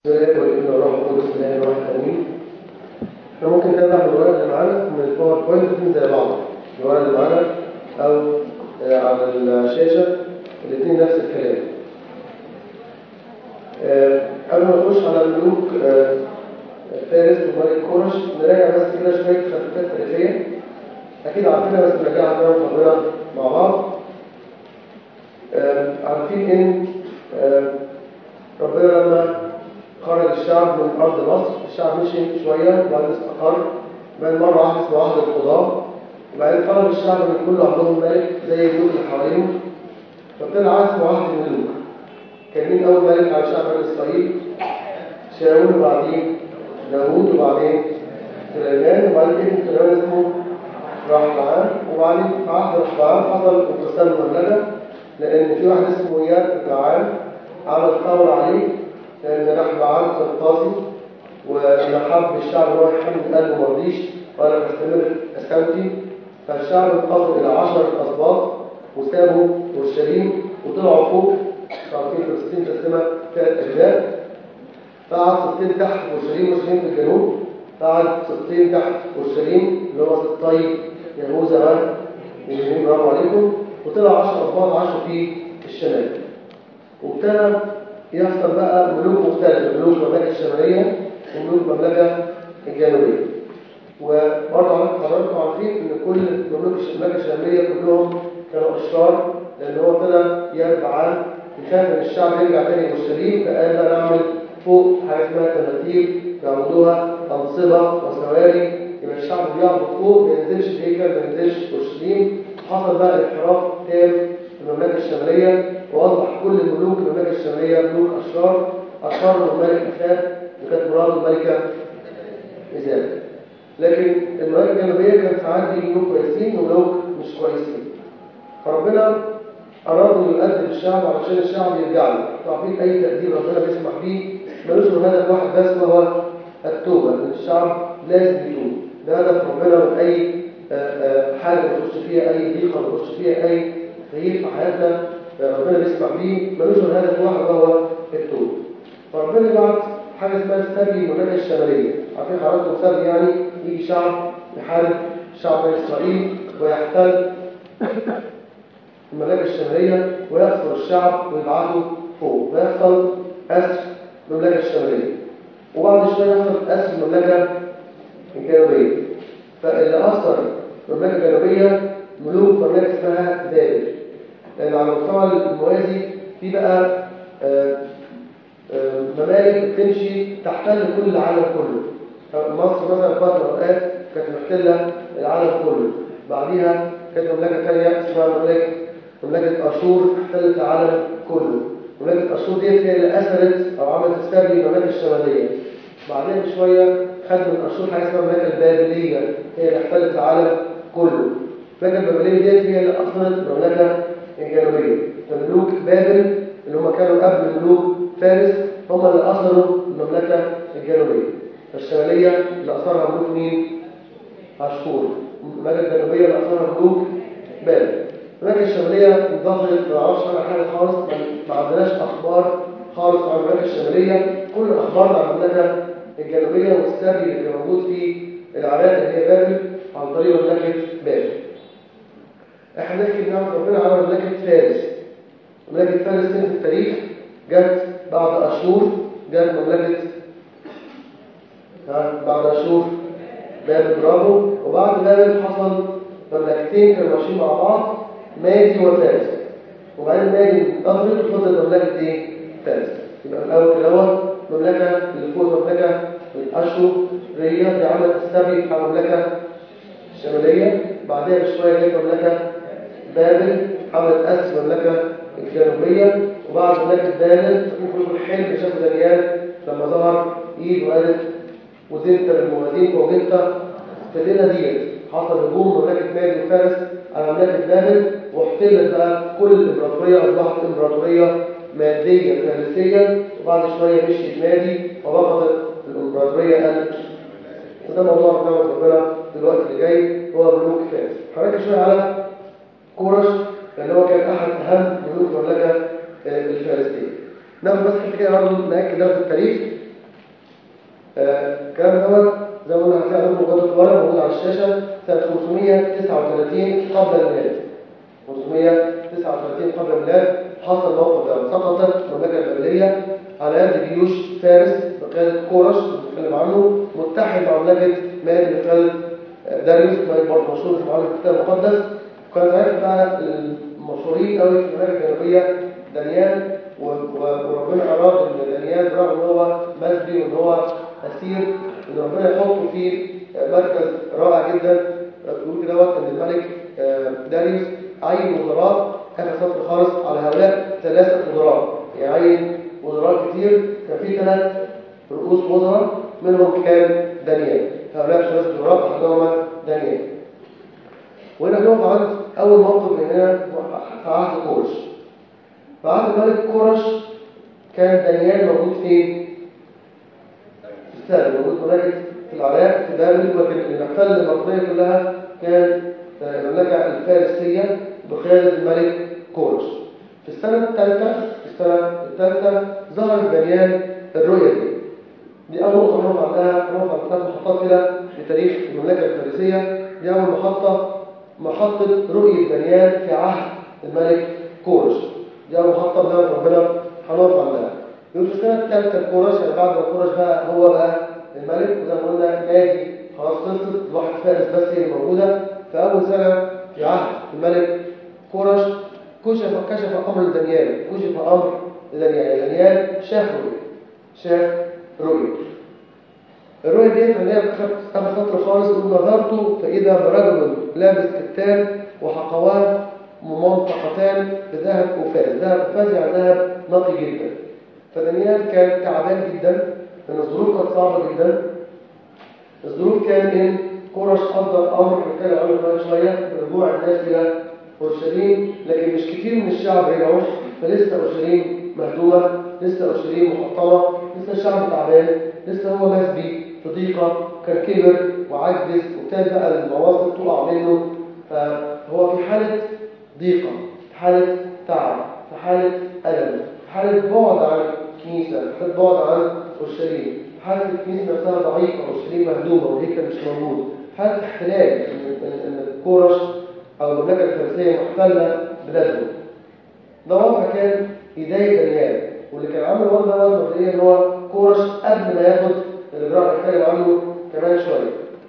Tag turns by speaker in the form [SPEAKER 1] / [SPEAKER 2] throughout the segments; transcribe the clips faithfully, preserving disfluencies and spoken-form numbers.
[SPEAKER 1] والابن والروح القدس الله الواحد امين. احنا ممكن نتابع من الورق اللي معانا من الباوربوينت الاثنين زي بعض، الورق اللي معانا او على الشاشه الاثنين نفس الكلام. قبل ما نخش على الملوك فارس وملك كورش نراجع بس كده شويه خلفيات تاريخيه اكيد عارفينها بس نراجعها كده ونقراها مع بعض. عارفين ان ربنا لما خرج الشعب من أرض مصر الشعب مشي شوية وبعدين استقر، بعدين مرة واحدة اسمه عهد القضاء، وبعدين خرج الشعب من كله عندهم ملك زي الملوك اللي حواليهم، فطلع عهد اسمه عهد الملوك. كان مين أول ملك على شعب بني إسرائيل؟ شاول، وبعدين داوود، وبعدين سليمان، وبعدين ابن سليمان اسمه رحبعام، وبعدين في عهد رحبعام حصل انقسام المملكة لأن في واحد اسمه يربعام عمل ثورة عليه لأن رحبعام كان قاسي وما حب الشعب ان هو يحمل قلبه ما رضيش وأنا بستمر أسكنتي، فالشعب انقسم إلى عشر أسباط وسابوا اورشليم وطلعوا فوق. عارفين فلسطين تقسمها ثلاث أجزاء، فقعد سبطين تحت اورشليم وسبطين في الجنوب، فقعد سبطين تحت اورشليم اللي هو سبطي يهوذا وبنيامين برافو عليكم، وطلع عشر أسباط عاشوا في الشمال. وابتدى يحصل بقى ملوك مختلفة، ملوك المملكة الشمالية وملوك المملكة الجنوبية. وبرضه حضراتكم عارفين ان كل ملوك المملكة الشمالية كلهم كانوا اشرار، لان هو ابتدى يربعام يخاف ان الشعب يرجع تاني اورشليم، فقال بقى نعمل فوق حاجه اسمها تماثيل يعبدوها انصبه وسواري، يبقى الشعب بيعبد فوق ما ينزلش الهيكل ما ينزلش اورشليم. حصل بقى انحراف تام في المملكة الشمالية، وأصبح كل ملوك المملكة الشمالية ملوك أشرار، أشرار الملك أخاب وكانت مراته الملكة إيزابل. لكن المملكة الجنوبية كانت ساعات دي ملوك كويسين وملوك مش كويسين، فربنا أرادوا يؤدب الشعب علشان الشعب يرجع له. عارفين أي تأديب ربنا بيسمح بيه ملوش غير هدف واحد بس وهو التوبة، إن الشعب لازم يتوب. ده هدف ربنا من أي حاجة بتخش فيها، أي ضيقة بتخش فيها، أي تغيير في حياتنا ربنا بيسمع بيه ملوش غير هدف واحد وهو التوبة. فربنا بعت حاجة اسمها السبي المملكة الشمالية. عارفين حضراتكم سبي يعني يجي شعب يحارب شعب بني إسرائيل ويحتل المملكة الشمالية ويأسر الشعب ويبعثه فوق، ويحصل أسر المملكة الشمالية، وبعد شوية يحصل أسر المملكة الجنوبية. فاللي أثر المملكة الجنوبية ملوك مملكة اسمها بابل، لأن على المستوى الموازي في بقى آآ آآ ممالك بتمشي تحتل كل العالم كله. مصر مثلا فترة أوقات كانت محتلة العالم كله، بعديها كانت مملكة ثانية اسمها مملكة مملكة أشور احتلت العالم كله. مملكة أشور دي هي اللي أثرت أو عملت السبي المملكة الشمالية. بعدين بشوية خد من أشور حاجة اسمها المملكة البابلية هي اللي احتلت العالم كله. المملكة البابلية دي هي اللي أثرت المملكة الجنوبية. فملوك بابل اللي هم كانوا قبل ملوك فارس هم اللي أثروا المملكة الجنوبية. فالشمالية اللي أثرها ملوك مين؟ أشور. المملكة الجنوبية اللي أثرها ملوك بابل. المملكة الشمالية انضغطت ما نعرفش عنها حاجة خالص، ما عندناش أخبار خالص عن المملكة الشمالية. كل أخبارنا عن المملكة الجنوبية والسبي اللي كان موجود في العراق اللي هي بابل عن طريق مملكة بابل. احنا نحكي بنعمة ربنا على مملكة فارس. مملكة فارس في التاريخ جت بعد أشور، جت مملكة بعد أشور بابل برافو، وبعد بابل حصل مملكتين كانوا ماشيين مع بعض مادي وفارس، وبعدين مادي انتقلت وفضلت مملكة ايه؟ فارس. يبقى الأول الأول مملكة اللي فوق مملكة الأشورية دي عملت السبي بتاع المملكة الشمالية، بعدها بشوية جت مملكة بابل عملت أسس المملكة الجنوبية، وبعد مملكة بابل تكون الحلم شافوا دانيال لما ظهر إيد وقالت وزنت بالموازين وجنت في الليلة ديت حصل هجوم مملكة مادي وفارس على مملكة بابل، واحتلت بقى كل الإمبراطورية أصبحت إمبراطورية مادية فارسية، وبعد شوية مشيت مادي وبقت الإمبراطورية قلت. وده موضوع ربنا ربنا دلوقتي اللي جاي هو ملوك فارس. هنركز شوية على كورش لأن هو كان أحد أهم ملوك المملكة الفارسية. ناخد بس حكاية برضه نأكد ده في التاريخ الكلام دوت زي ما قلنا هتلاقي عندكم مقدمة الورق موجود على الشاشة سنة خمسمائة وتسعة وثلاثين قبل الميلاد. خمسمائة وتسعة وثلاثين قبل الميلاد حصل الموقف ده، سقطت المملكة البابلية على يد جيوش فارس بقيادة كورش اللي بنتكلم عنه، متحد مع مملكة مادي بقيادة داريوس ملك برضه مشهور في معاملة الكتاب المقدس. وكان ساعتها بقى المشهورين قوي في المملكة الجنوبية دانيال، وربنا أراد إن دانيال برغم إن هو مسبي وإن هو أسير إن ربنا يحطه في مركز رائع جدا. بيقول كده وقت إن الملك داريوس عين وزراء آخر سطر خالص على هؤلاء ثلاثة وزراء، يعني عين وزراء كتير. كان في ثلاث رؤوس وزراء منهم كان دانيال. هؤلاء ثلاث وزراء أحدهم دانيال. وهنا بنقف عند أول موقف من هنا في عهد كورش. في عهد الملك كورش كان دانيال موجود فين؟ في السابق، موجود هناك في العراق في بابل، ولكن اللي احتل المنطقة كلها كان المملكة الفارسية بقيادة الملك كورش. في السنة الثالثة في السنة الثالثة ظهر دانيال الرؤية دي. دي أول نقطة نقف عندها، نقف عند ثلاث محطات كده في تاريخ المملكة الفارسية. دي أول محطة محطة رؤية دانيال في عهد الملك كورش. دي أول محطة بنعمة ربنا هنقف عندها. يقول في السنة الثالثة لكورش، يعني بعد ما كورش بقى هو بقى الملك، وزي ما قلنا مادي خلاص خلصت، واحد فارس بس هي اللي موجودة. في أول سنة في عهد الملك كورش كشف كشف أمر دانيال، كشف أمر دانيال. دانيال شاف رؤية، شاف رؤية. الرؤية دي اللي هي آخر سطر خالص، يقول نظرت فإذا برجل لابس كتان وحقوان ممنطقتان بذهب وفاز. ذهب وفاز يعني ذهب نقي جدا. فدانيال كان تعبان جدا لأن الظروف كانت صعبة جدا. الظروف كان إن كورش قدر أمر كان عنه كمان شوية برجوع الناس إلى أورشليم، لكن مش كتير من الشعب رجعوا، فلسه أورشليم مهدومة، لسه أورشليم محطمة، لسه الشعب تعبان، لسه هو مسبي في ضيقة، كان كبر وعجز وابتدت بقى المواصل تقع منه. فهو في حالة ضيقة، في حالة تعب، في حالة ألم، في حالة بعد عن الكنيسة، في حالة بعد عن أورشليم، في حالة الكنيسة نفسها ضعيفة، أورشليم مهدومة والهيكل مش موجود، في حالة احتلال إن كورش أو المملكة الفارسية محتلة بلادهم. ده وضع كان يضايق دانيال، واللي كان عامل الوضع ده مبدئيا إن هو كورش قبل ما ياخد الإجراء اللي هنتكلم عنه كمان شوية.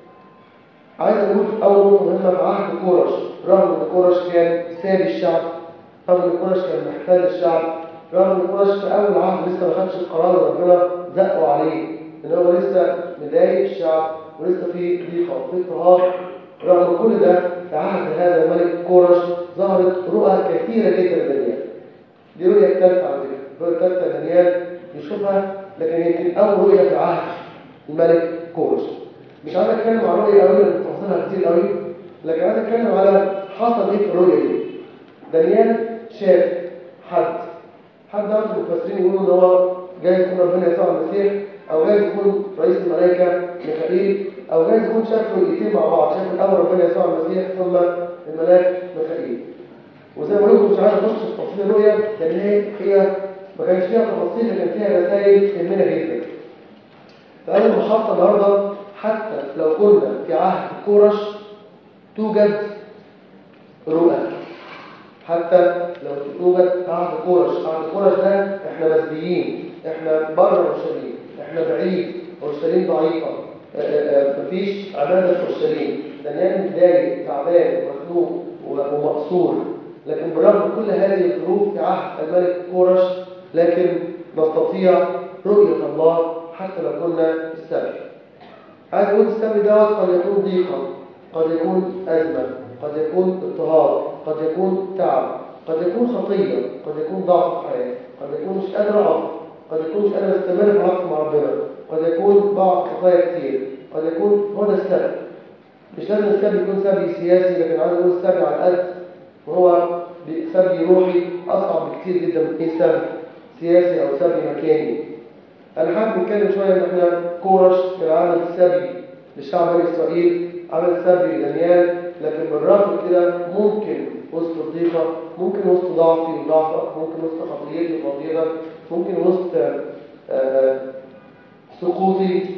[SPEAKER 1] عايز أقول أول نقطة مهمة في عهد كورش، رغم إن كورش كان سابي الشعب، رغم إن كورش كان محتل الشعب، رغم إن كورش في أول عهد لسه ما خدش القرار اللي ربنا زقه عليه، إن هو لسه مضايق الشعب ولسه في ضيقة وفي اضطهاد. رغم كل ده في عهد هذا الملك كورش ظهرت رؤى كثيرة جدا لدانيال. دي رؤية الثالثة على فكرة، الرؤية الثالثة دانيال يشوفها، لكن يمكن أول رؤية في عهد الملك كورش. مش عايز اتكلم عن رؤيه قوي لان تفاصيلها كتير قوي، لكن عايز اتكلم على حصل ايه في الرؤيه دي. دانيال شاف حد حد ده المفسرين يقولوا ان هو جاي يكون ربنا يسوع المسيح، او جاي يكون رئيس الملائكه ميخائيل، او جاي يكون شاف رؤيتين مع بعض، شاف الاول ربنا يسوع المسيح ثم الملاك ميخائيل. وزي ما بقول لكم مش عايز اخش في تفاصيل الرؤيه لان هي هي ما كانش فيها تفاصيل، لكن فيها رسائل تهمنا جدا. فأول محطة النهارده، حتى لو كنا في عهد كورش توجد رؤى، حتى لو توجد عهد كورش. عهد كورش ده احنا مسبيين، احنا بره اورشليم، احنا بعيد، اورشليم ضعيفه، مفيش عباده في اورشليم، دانيال متضايق تعبان ومخنوق ومقصور. لكن برغم كل هذه الظروف في عهد الملك كورش، لكن نستطيع رؤيه الله حتى لو كنا في السبي. عايز اقول السبي دوت قد يكون ضيقا، قد يكون ازمه، قد يكون اضطهاد، قد يكون تعب، قد يكون خطيه، قد يكون ضعف حياه، قد يكون مش قادر اقف، قد يكون مش قادر استمر في علاقتي مع ربنا، قد يكون بعض خطايا كتير، قد يكون هو ده السبي. مش لازم السبي يكون سبي سياسي، لكن عايز اقول السبي على القد وهو سبي روحي اصعب بكتير جدا من اي سبي سياسي او سبي مكاني. أنا حابب نتكلم شوية إن إحنا كورش كان عامل سبي لشعب بني إسرائيل، عامل سبي لدانيال، لكن بالرغم من كده ممكن وسط الضيقة، ممكن وسط ضعفي وضعفك، ممكن وسط خطيتي وخطيتك، ممكن وسط آه سقوطي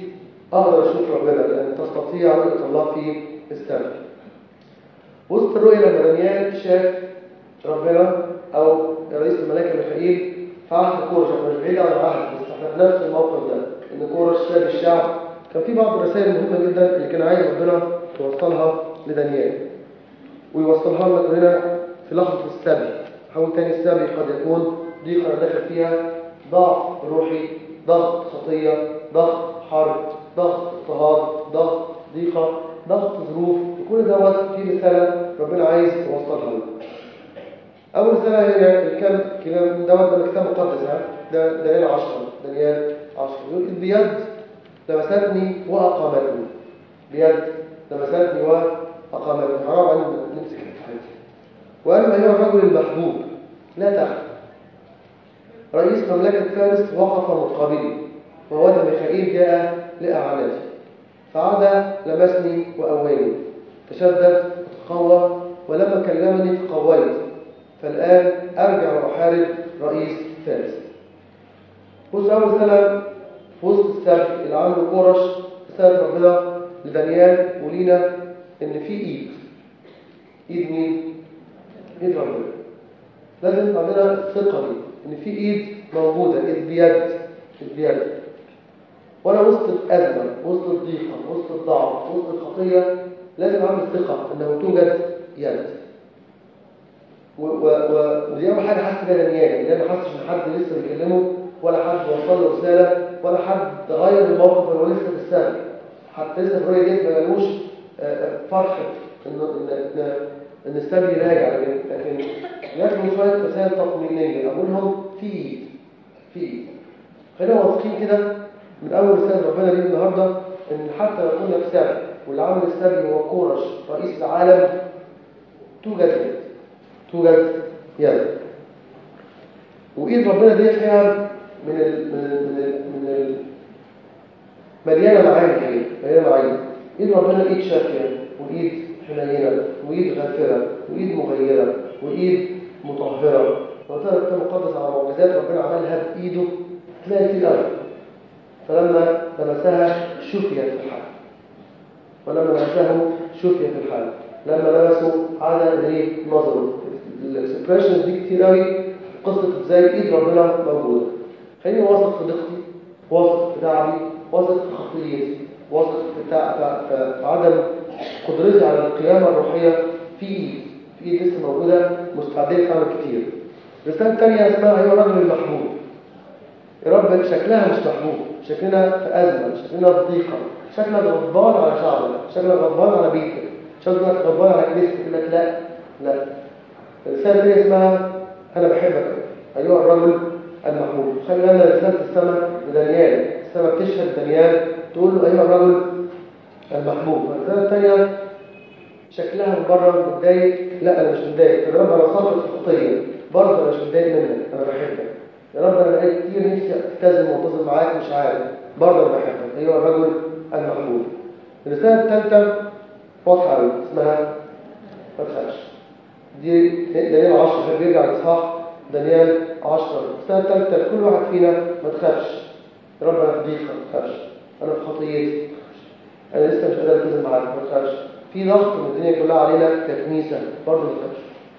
[SPEAKER 1] أقدر أشوف ربنا، لأن تستطيع رؤية الله في السماء. وسط الرؤية لما دانيال شاف ربنا أو رئيس الملائكة ميخائيل في عهد كورش، مش بعيد عن العهد، بس احنا في نفس الموقف ده، إن كورش ساب الشعب. كان في بعض الرسائل مهمة جدا اللي كان عايز ربنا يوصلها لدانيال، ويوصلها لنا هنا في لحظة السبي. حول تاني السبي قد يكون ضيقة أنا داخل فيها، ضعف روحي، ضغط خطية، ضغط حرب، ضغط اضطهاد، ضغط ضيقة، ضغط ظروف، كل دوت في رسالة ربنا عايز يوصلها لنا. أول رسالة هي الكلام كلام دوت ده كتاب مقدس، ده دانيال عشرة، دانيال عشرة يقول بيد لمستني وأقامتني، بيد لمستني وأقامتني. حرام علينا نمسك الحاجة. وأما أيها الرجل المحبوب لا تحت، رئيس مملكة فارس وقف مقابلي، وهو ميخائيل جاء لأعانتي، فعاد لمسني وأواني، تشدد وتقوى، ولما كلمني تقويت، فالآن أرجع وأحارب رئيس فارس. بص، أول سنة في وسط السبت اللي عمله كورش، رسالة ربنا لدانيال ولينا إن في إيد. إيد مين؟ إيد ربنا. لازم عندنا الثقة دي إن في إيد موجودة، إيد بيد، إيد بيد. وأنا وسط الأزمة، وسط الضيقة، وسط الضعف، وسط الخطية، لازم أعمل ثقة إنه توجد يد. ودي أول حاجة حاسس بيها دانيال، لأن ما حسش إن حد لسه بيكلمه، ولا حد وصل له رسالة، ولا حد غير الموقف اللي هو لسه في السنة. حتى لسه الرؤية دي ما جالوش فرحة إن إن إن السبي راجع، لكن ياخدوا شوية رسائل تطمينية، أقول لهم في إيد، في إيد. خلينا واثقين كده من أول رسالة ربنا ليه النهاردة، إن حتى لو كنا في سبي واللي عامل السبي هو كورش رئيس العالم، توجد يد، توجد يد. وإيد ربنا دي فيها من ال من ال من ال من ال مليانة معاني كده، مليانة معاني. إيد ربنا إيد شافية، وإيد حنينة، وإيد غافرة، وإيد مغيرة، وإيد مطهرة. لو تقرأ الكتاب المقدس على معجزات ربنا عملها بإيده تلاقي كتير قوي. فلما لمسها شفيت في الحال، ولما لمسه شفيت في الحال، لما لمسه عاد إليه نظره. الإكسبريشنز دي كتير قوي، قصة إزاي إيد ربنا موجودة. خليني واثق في ضيقتي، واثق في تعبي، واثق في خطيتي، واثق في, في عدم قدرتي على القيامة الروحية في إيد، في إيد لسه موجودة مستعدين تعمل كتير. الرسالة الثانية اسمها أيها الرجل المحبوب. يا رب شكلها مش محبوب، شكلنا في أزمة، شكلنا في ضيقة، شكلنا غضبان على شعبنا، شكلنا غضبان على بيتك، شكلنا غضبان على كنيستك. يقول لك لا لا. الرسالة الثانية اسمها أنا بحبك أيها الرجل المحبوب. خلي بالنا رسالة السماء لدانيال، السماء بتشهد دانيال تقول له أيها الرجل المحبوب. الرسالة الثانية شكلها من بره متضايق، لا أنا مش متضايق، يا رب أنا صابر في الخطية، برضه أنا مش متضايق منك، أنا بحبك. يا رب أنا بقيت كتير نفسي ألتزم وأنتظم معاك، مش عارف، برضه أنا بحبك أيها الرجل المحبوب. الرسالة الثالثة واضحة قوي، اسمها ما تخافش. دي دانيال عشرة، بيرجع لإصحاح دانيال عشرة. الرسالة الثالثة لكل واحد فينا ما تخافش. يا رب أنا في ضيقة، ما تخافش. أنا في خطيتي، أنا لسه مش قادر ألتزم معاك، ما تخافش. في ضغط من الدنيا كلها علينا ككنيسة، برضه ما تخافش.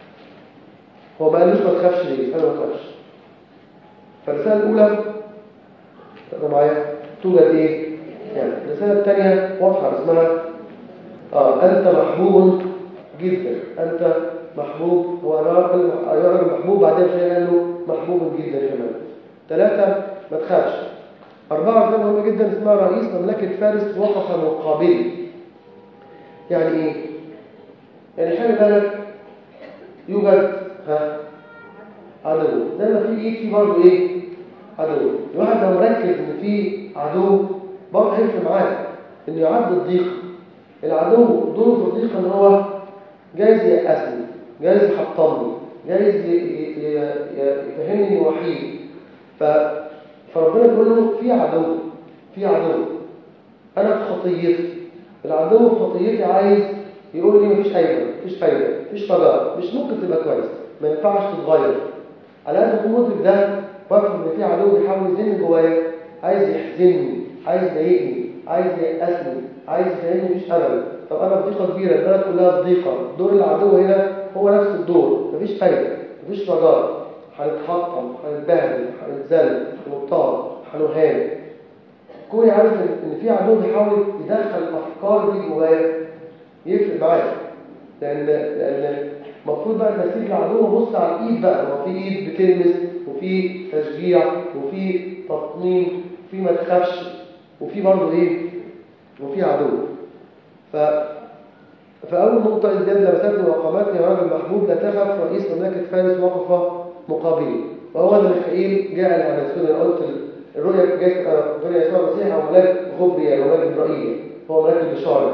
[SPEAKER 1] هو ما قالوش ما تخافش ليه؟ أنا ما تخافش. فالرسالة الأولى تقرأ معايا توجد إيه؟ يعني الرسالة الثانية واضحة اسمها آه أنت محبوب جدا، أنت محبوب. هو راجل محبوب، بعدين شيء قال له محبوب جدا كمان. ثلاثة ما تخافش. أربعة رسالة مهمة جدا اسمها رئيس مملكة فارس وقف مقابلي. يعني إيه؟ يعني خلي بالك يوجد ها عدو، زي ما في إيه في برضه إيه؟ عدو. الواحد لو مركز إن في عدو برضه هيفرق معاه إنه يعدي الضيق. العدو دوره في الضيق إن هو جايز يأسني، جايز يحطمني، جايز يفهمني إني وحيد. ف... فربنا يقول له في عدو، في عدو. أنا في خطيتي، العدو في خطيتي عايز يقول لي مفيش فايدة، مفيش فايدة، مفيش رجاء، مش ممكن تبقى كويس، ما ينفعش تتغير. على قد ما مدرك ده، بفهم إن في عدو بيحاول يزن جوايا، عايز يحزنني، عايز يضايقني، عايز يأسني، عايز يفهمني مفيش أمل. طب أنا في ضيقة كبيرة، البلد كلها في ضيقة، دور العدو هنا هو نفس الدور، مفيش فايدة، مفيش رجاء، هنتحطم، هنتبهدل، هنتذل، هنضطهد، هنهان. كوني عارف إن في عدو بيحاول يدخل الأفكار دي جوايا يفرق معايا، لأن لأن المفروض بقى نسيب العدو ونبص على الإيد بقى، هو في إيد بتلمس، وفي تشجيع، وفي تطمين، وفي ما تخافش، وفي برضه إيه؟ وفي عدو. ف فأول نقطة إزداد لمساتني وقامتني يا رجل محبوب، لا تخف، رئيس مملكة فارس وقف مقابلي، وهو ده ميخائيل جاء لأمازون. أنا قلت الرؤيا جاءت رؤيا يسوع المسيح أو ملاك غبريال أو ملاك جبرائيل، هو ملاك البشارة.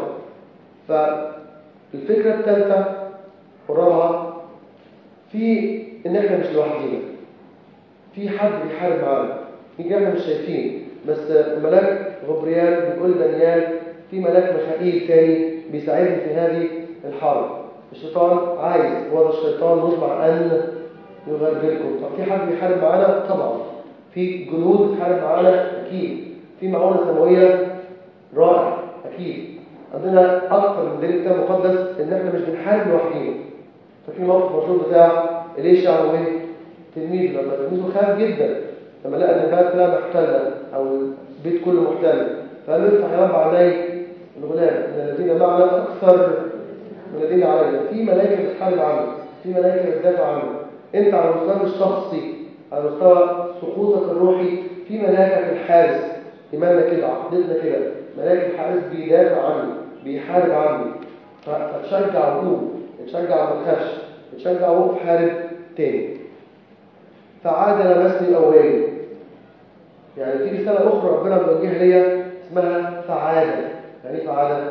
[SPEAKER 1] فالفكرة الثالثة والرابعة في إن إحنا مش لوحدينا، في حد بيحارب معانا، يجي إحنا مش شايفين، بس ملاك غبريال بيقول دانيال في ملاك ميخائيل تاني بيساعدني في هذه الحرب. الشيطان عايز، هو الشيطان مطمع أن يغربلكم. طب في حد بيحارب معانا؟ طبعا في جنود بتحارب معانا أكيد، في معونة سماوية رائع أكيد. عندنا أكثر من دليل كتاب مقدس إن إحنا مش بنحارب لوحدينا. ففي موقف مشهور بتاع إليشع ومين؟ تلميذه، لما تلميذه خاف جدا لما لقى إن البلد كلها محتلة أو البيت كله محتل، فقال له افتح يا رب علي الغلام إن الذين معنا أكثر من الذين علينا. في ملائكة بتحارب عنه، في ملائكة بتدافع عنه. أنت على المستوى الشخصي، على مستوى سقوطك الروحي، في ملائكة في الحارس. إيماننا كده، عقيدتنا كده، ملاك الحارس بيدافع عني، بيحارب عني. فتشجع وقوم، تشجع وما تخافش، تشجع وقوم حارب تاني. فعاد لمسني أواني، يعني في رسالة أخرى ربنا بيوجهها ليا اسمها فعادة. يعني إيه فعادة؟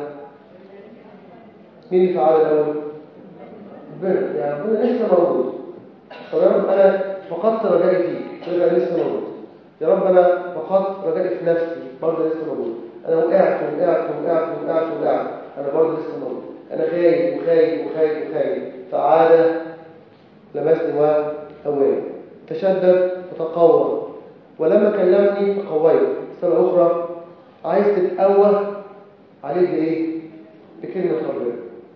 [SPEAKER 1] مين فعادة الأول؟ ربنا، يعني ربنا لسه موجود. طب يا رب أنا فقدت رجائي فيك، رجائي لسه موجود. يا رب أنا فقدت رجائي في نفسي، برضه لسه موجود. أنا وقعت وقعت وقعت وقعت وقعت، أنا برضه لسه موجود. أنا خايف وخايف وخايف وخايف. فعاد لمسني وأواني، تشدد وتقوى، ولما كلمني تقويت. رسالة أخرى عايز تتقوى عليك بإيه؟ بكلمة ربنا.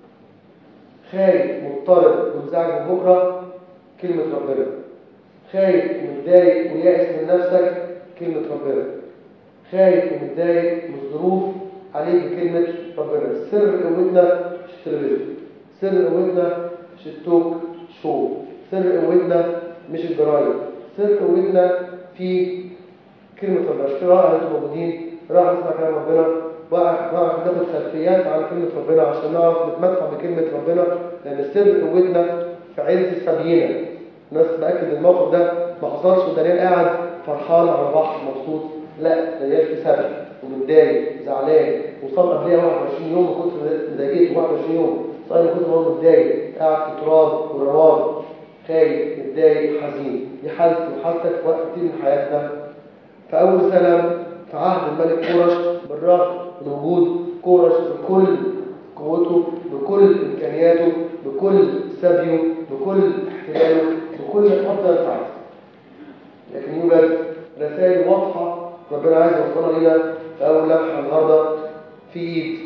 [SPEAKER 1] خايف مضطرب منزعج من بكرة، كلمة ربنا. خايف ومتضايق ويائس من نفسك، كلمة ربنا. خايف ومتضايق من الظروف، عليك بكلمة ربنا. سر قوتنا مش التلفزيون، سر قوتنا مش التوك شو، سر قوتنا مش الجرايد، سر قوتنا في كلمة ربنا. اشتراء انتم موجودين، راح نسمع كلام ربنا، راح ناخد خلفيات عن كلمة ربنا عشان نعرف نتمتع بكلمة ربنا، لأن سر قوتنا في عز سبينا. الناس بأكد الموقف ده ما حصلش ودانيال قاعد فرحان على البحر مبسوط، لا، دانيال في سبي ومتضايق زعلان، وصام قبلها واحد وعشرين يوم من كتر مضايقته، واحد وعشرين يوم صايم من كتر ما هو متضايق، قاعد في تراب ورماد، خايف متضايق حزين. دي حالتي وحالتك في وقت كتير من حياتنا. فأول سنة في عهد الملك كورش، بالرغم من وجود كورش بكل قوته، بكل إمكانياته، بكل سبيه، بكل احتلاله، بكل حتى الفعل، لكن يوجد رسائل واضحة ربنا عايز يوصلها لنا في أول لمحة النهارده. في إيد،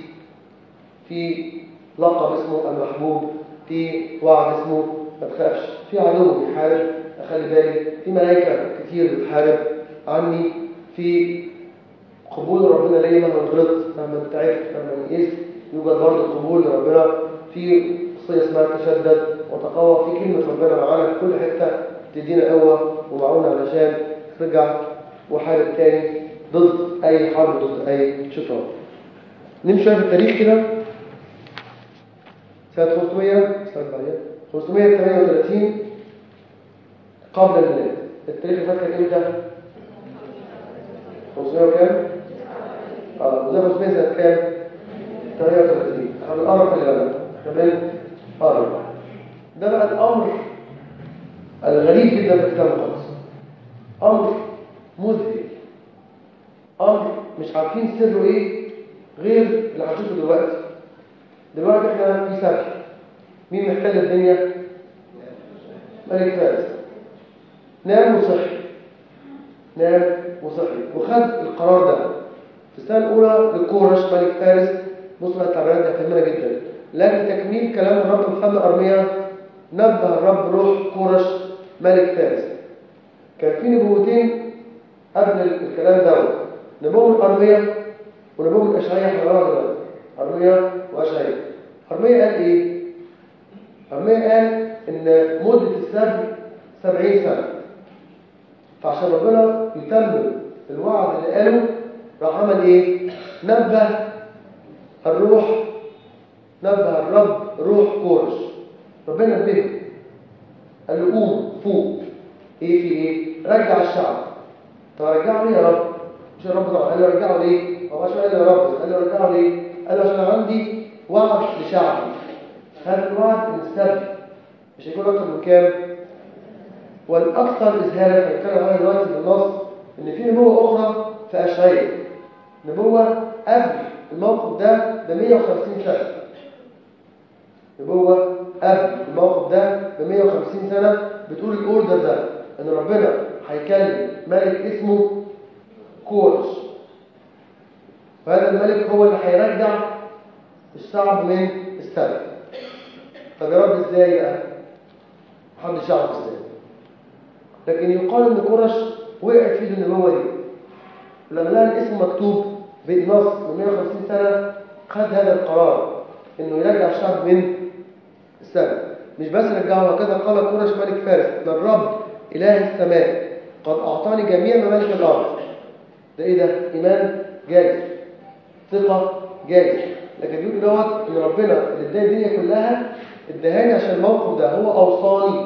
[SPEAKER 1] في لقب اسمه المحبوب، في وعد اسمه ما تخافش، في عدو بيحارب أخلي بالي، في ملائكة كتير بتحارب عني، في قبول ربنا ليا مهما غلطت، مهما تعبت، مهما يئست، يوجد برضه قبول لربنا. في وصية اسمها تشدد وتقوى، في كلمة ربنا معانا في كل حتة تدينا قوة ومعونة علشان ترجع وحارب تاني ضد أي حرب، ضد أي شيطان. نمشي في التاريخ كده. سنة خمسمائة خمسمائة وثمانية وثلاثين قبل الميلاد. التاريخ فاكر امتى؟ خمسمائة وكام؟ اه زي خمسمائة سنة كام؟ ثمانية وثلاثين. احنا بنقرب اللي بالنا، احنا بنقرب. ده بقى الأمر الغريب جدا في الكتاب المقدس، أمر مذهل، أمر مش عارفين سره إيه غير اللي هنشوفه دلوقتي. دلوقتي إحنا في سبي، مين محتل الدنيا؟ ملك فارس. نام وصحي، نام وصحي وخد القرار ده في السنة الأولى لكورش ملك فارس. بص بقى التعبيرات دي هتهمنا جدا. لكن تكميل كلام الرب بفم أرميا نبه الرب روح كورش ملك فارس. كان في نبوتين قبل الكلام دوت، نبوة من أرميا ونبوة من أشعياء. احنا نقرا دلوقتي أرميا وأشعياء. أرميا قال إيه؟ أرميا قال إن مدة السبي سبعين سنة، فعشان ربنا يتمم الوعد اللي قاله راح عمل إيه؟ نبه الروح نبه الرب روح كورش. ربنا نبهه قال له قوم فوق. ايه في ايه؟ رجع الشعب. طب رجعه ليه يا رب؟ مش يا رب طبعا. قال له رجعه ليه؟ هو عشان قال له يا رب، قال له رجعه ليه؟ قال له عشان عندي وعد لشعبي. هذا الوعد من السبت مش هيكون اكتر من كام؟ والاكثر اذهالا هنتكلم عنها دلوقتي بالنص ان في نبوه اخرى في اشعياء، نبوه قبل الموقف ده ب مئة وخمسين سنه. نبوه قبل الموقف ده ب مئة وخمسين سنه بتقول الاوردر ده ان ربنا هيكلم ملك اسمه كورش، وهذا الملك هو اللي هيرجع الشعب من السبت. طب يا رب ازاي بقى؟ محدش يعرف ازاي، لكن يقال ان كورش وقعت فيه النبوه دي. لما لقى الاسم مكتوب بالنص من مئة وخمسين سنه خد هذا القرار انه يرجع الشعب من السبت. مش بس رجعه، وكذا قال كورش ملك فارس للرب اله السماء قد اعطاني جميع ممالك الارض. ده ايه ده؟ ايمان جايز، ثقه جايز. لكن بيقول دوت ان ربنا اللي اداني الدنيا كلها ادهاني عشان الموقف ده، هو اوصاني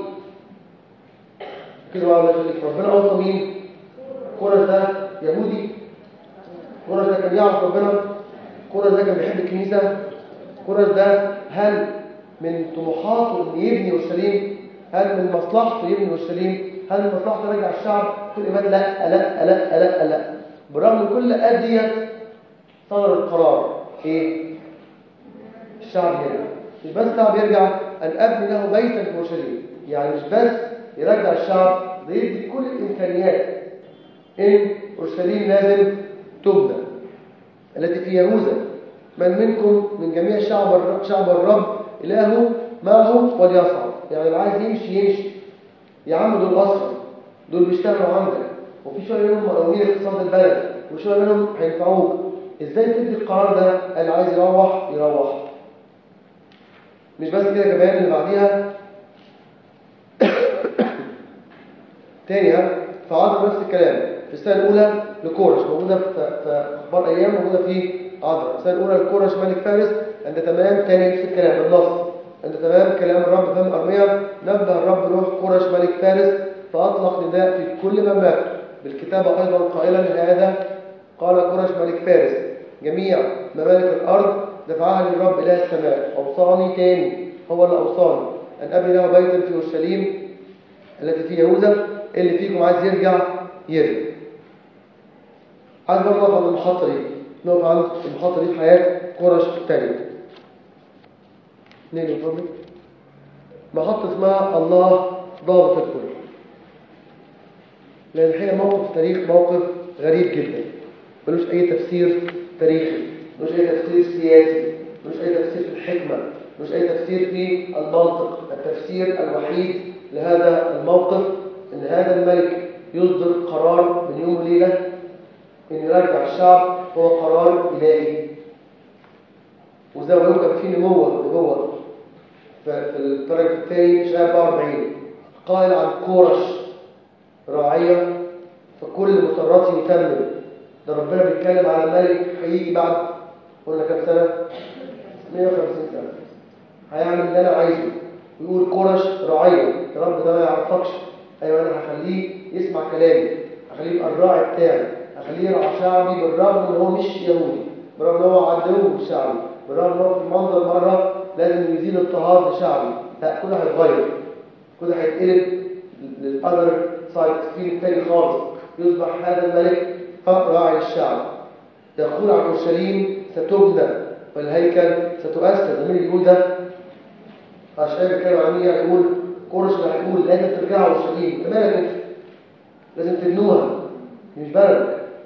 [SPEAKER 1] كده. الله يخليك، ربنا اوصى مين؟ كورش ده يهودي؟ كورش ده كان يعرف ربنا؟ كورش ده كان بيحب الكنيسه؟ كورش ده هل من طموحاته ان يبني اورشليم؟ هل من مصلحته يبني اورشليم؟ هل من مصلحته يرجع الشعب؟ كل ايمان لا لا لا لا لا. برغم من كل اديه صدر القرار ايه؟ الشعب يرجع. مش بس الشعب يرجع، ان ابني له بيتا في اورشليم. يعني مش بس يرجع الشعب، ده يدي كل الامكانيات ان اورشليم لازم تبنى التي في يهوذا. من منكم من جميع شعب الرب شعب الرب إلهه معه وليصعد. يعني اللي عايز يمشي يمشي. يا عم دول أصلا دول بيشتغلوا عندك، وفي شوية منهم مقاومين اقتصاد البلد، وشوية منهم هينفعوك. ازاي تدي القرار ده؟ اللي عايز يروح يروح. مش بس كده، كمان اللي بعديها تاني ها فعذر نفس الكلام في السنة الأولى لكورش، موجودة في أخبار أيام، موجودة في عذر. السنة الأولى لكورش ملك فارس عند تمام تاني نفس الكلام بالنص عند تمام كلام الرب فم أرميا نبه الرب روح كورش ملك فارس فأطلق نداء في كل مملكة بالكتابة أيضا قائلا هذا قال كورش ملك فارس جميع ممالك الأرض دفعها للرب إله السماء. أوصاني تاني، هو اللي أوصاني أن أبني له بيتا في أورشليم التي في يهوذا. اللي فيكم عايز يرجع يرجع. عايز برضه نقف عند المحطة دي، نقف عند المحطة دي في حياة كورش الثانية. نيجي نفضل محطة اسمها الله ضابط الكل. لأن الحقيقة موقف التاريخ موقف غريب جدا، ملوش أي تفسير تاريخي، ملوش أي تفسير سياسي، ملوش أي تفسير في الحكمة، ملوش أي تفسير في المنطق. التفسير الوحيد لهذا الموقف ان هذا الملك يصدر قرار من يوم وليله ان يرجع الشعب، هو قرار الهي. وزي ما قلت كان في نبوه نبوه في الطريق الثاني شهر أربعة وأربعين قائل عن كورش راعيه فكل مسراته يتمم. ده ربنا بيتكلم على ملك هيجي بعد قلنا كام سنه؟ مئة وخمسين سنه، هيعمل اللي انا عايزه. ويقول كورش راعيه، يا رب ده ما يعرفكش. ايوه انا هخليه يسمع كلامي، هخليه يبقى الراعي بتاعي، هخليه يرعى شعبي بالرغم ان هو مش يهودي، بالرغم ان هو عدو شعبي، بالرغم ان هو في المنظر مره لازم يزيد اضطهاد لشعبي. لا، كله هيتغير، كله هيتقلب للاذر سايد في الثاني خالص. يصبح هذا الملك راعي الشعب. يقول عن اورشليم ستبنى والهيكل ستؤسس. مين اللي يقول ده؟ عشان بيتكلم عن مين؟ يقول كورش اللي هيقول لازم ترجعوا اورشليم. مالك انت؟ لازم تبنوها، مش بلد.